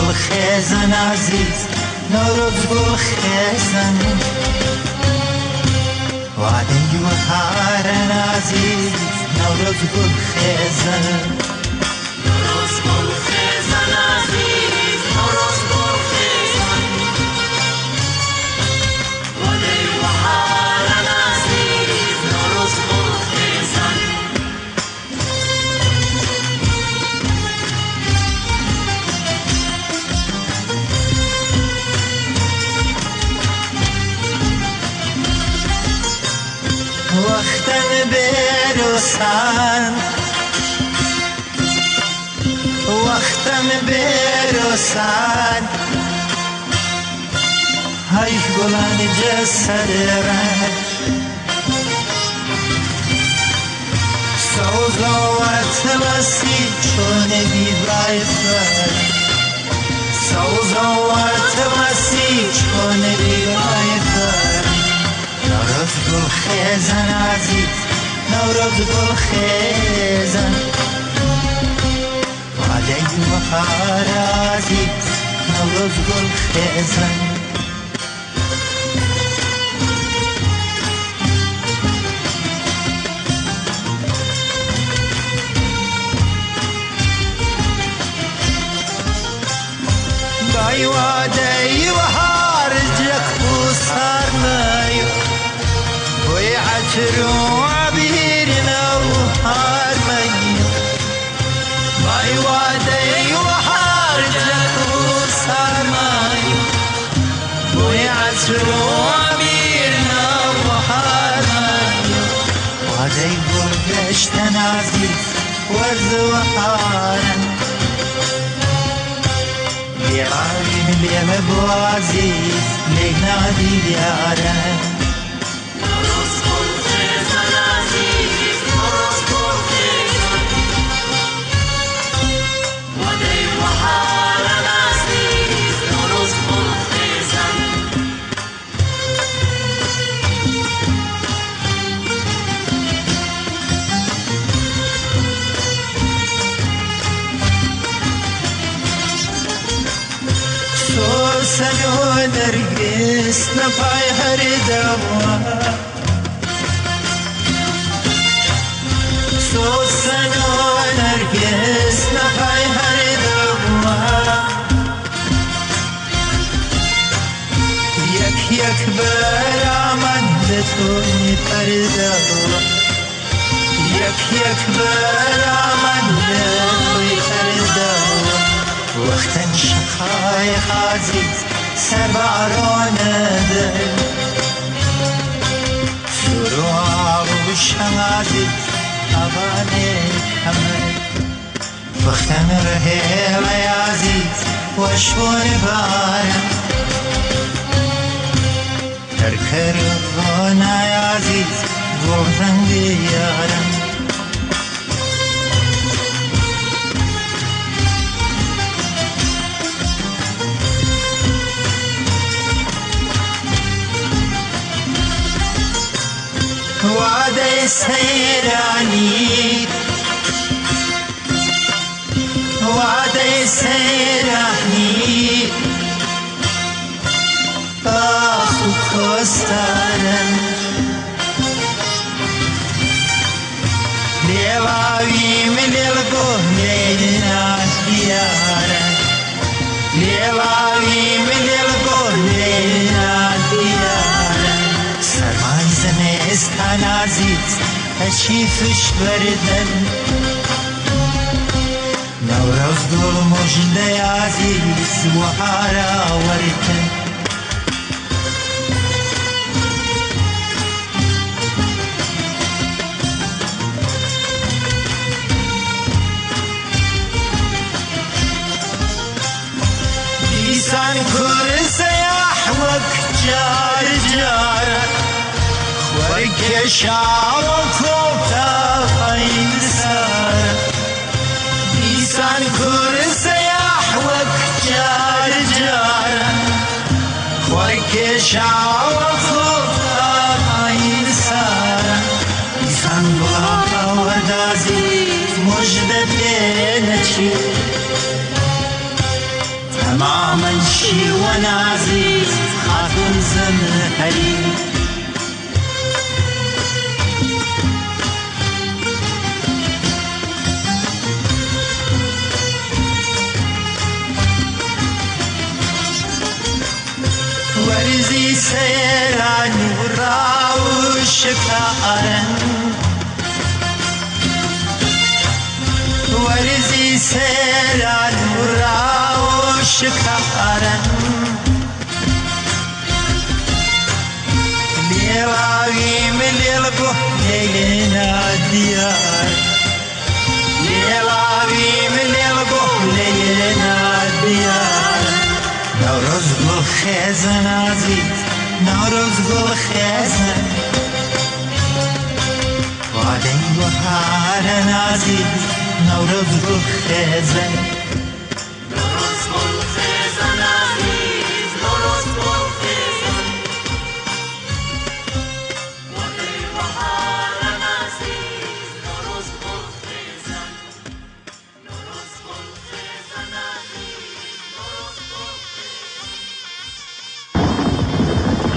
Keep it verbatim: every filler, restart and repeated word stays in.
گل خیزن عزیز نوروز گل خیزن وعده بهارن عزیز نوروز گل خیزن نوروز گل خیزن عزیز نوروز گل خیزن وعده بهارن عزیز نوروز گل خیزن وقتن بروسن وقتن بروسن های گلان جسد رنگ سوزوات وسی چون بیبای فر سوزوات وسی چون بیبای فر نوروز گل خیزن عزیز نوروز گل خیزن وعده بهار عزیز نوروز گل خیزن بای وعده بهار جک و سرنای وی عطر و عبیرنا و هارمی بای وعده بهار جک و سرنای وی عطر و عبیرنا و هارمی وعده گل گشتن عزیز ورد و هارن بیارین بیم بو عزیز لینا دیارن نوروز گل خیزن عزیز نوروز گل خیزن وعده بهارن عزیز نوروز گل خیزن سوسن و نرگس نپای هر دوا سوسن و نرگس نپای هر دوا یک یک برامن تو میپر دوا یک یک برامن تو میپر دوا وقتن شقایق عزیز سرباران دل شروع و شم عزیز آبانه همه وقتن رهیل عزیز و شور بارم ترکر غنای عزیز گردن دیارم وعده سیرانی وعده سیرانی آخ و کستارن لیواوی ملیل گهلینا دیارن لیواوی ملیل گهلینا دیارن سرمای زمستان عزیز تشریفش بردن نوروز گل مجده عزیز و هارا وردن دیسان کور سیاح وک جار جارا خورک شاو کوتا خین سارا دیسان کور سیاح وک جار جارا خورک شاو کوتا خین سارا دیسان بلا ودازی مجد نچی شیوان عزیز خاتون زمهری ورزی سیران و راو شکارن ورزی سیران و راو شکارن لیواوی ملیل بو لینا دیار لیواوی ملیل بو لینا دیار نوروز گل خیزن عزیز نوروز گل خیزن وعده بهار عزیز نوروز گل خیزن